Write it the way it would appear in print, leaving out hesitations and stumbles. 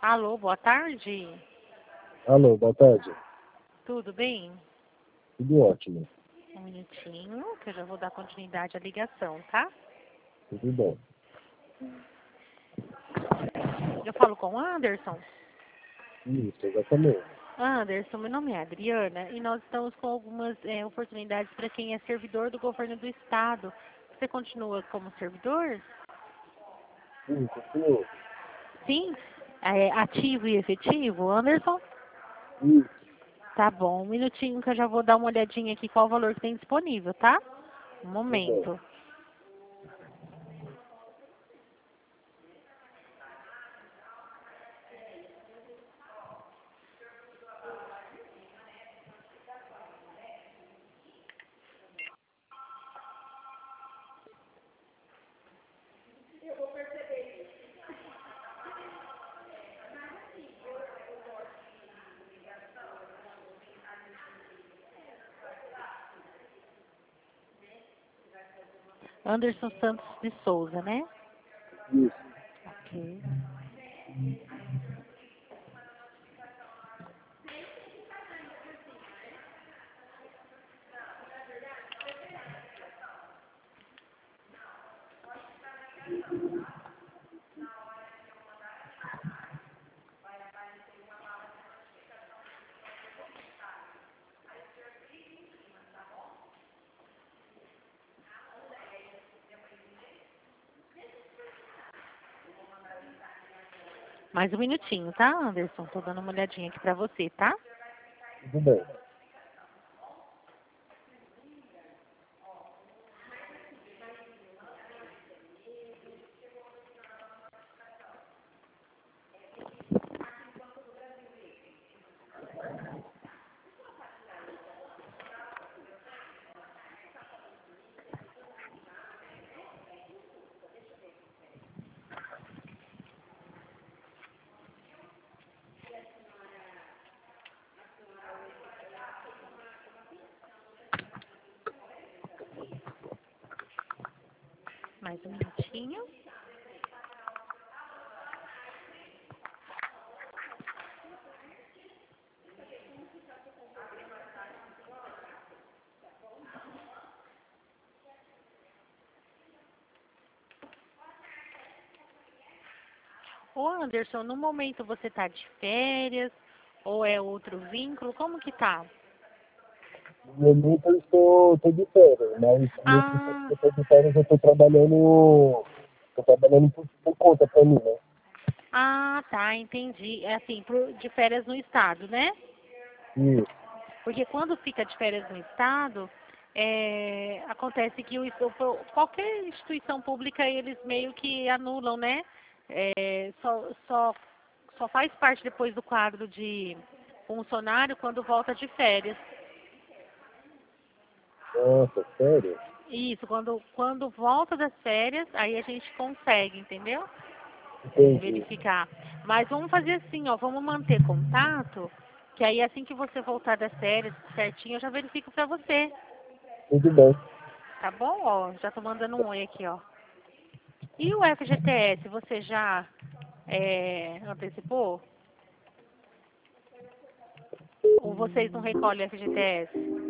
Alô, boa tarde. Alô, boa tarde. Tudo bem? Tudo ótimo. Um minutinho, que eu já vou dar continuidade à ligação, tá? Tudo bom. Eu falo com o Anderson. Isso, exatamente. Anderson, meu nome é Adriana e nós estamos com algumas oportunidades para quem é servidor do governo do estado. Você continua como servidor? Sim, continua. Sim? É, ativo e efetivo, Anderson? Isso, Tá bom, um minutinho que eu já vou dar uma olhadinha aqui qual o valor que tem disponível, tá? Um tudo bem. momento. Anderson Santos de Souza, né? Isso. Ok. Mais um minutinho, tá, Anderson? Tô dando uma olhadinha aqui pra você, tá? Tudo bem. Mais um minutinho. Ô, Anderson, no momento você tá de férias ou é outro vínculo? Como que tá? No momento eu estou de férias, mas nesse tempo Ah, que eu estou de férias eu estou trabalhando por conta para mim, né? tá, entendi. É assim, de férias no estado, né? Isso. Porque quando fica de férias no estado, acontece que qualquer instituição pública eles meio que anulam, né? É, só faz parte depois do quadro de funcionário quando volta de férias. Nossa, sério? Isso, quando volta das férias, aí a gente consegue, entendeu? Entendi. Verificar. Mas vamos fazer assim, ó, vamos manter contato, que aí assim que você voltar das férias certinho, eu já verifico pra você. Tudo bem. Tá bom? Ó, já tô mandando um oi aqui, ó. E o FGTS, você já antecipou? Ou vocês não recolhem o FGTS?